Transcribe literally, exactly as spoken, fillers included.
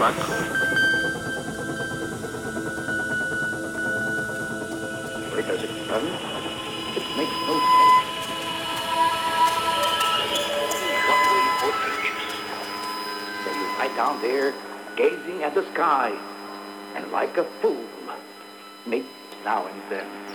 luck. Where does it run? It makes no sense. What were you for anxious? So you lie down there, gazing at the sky, and like a fool, meet now and then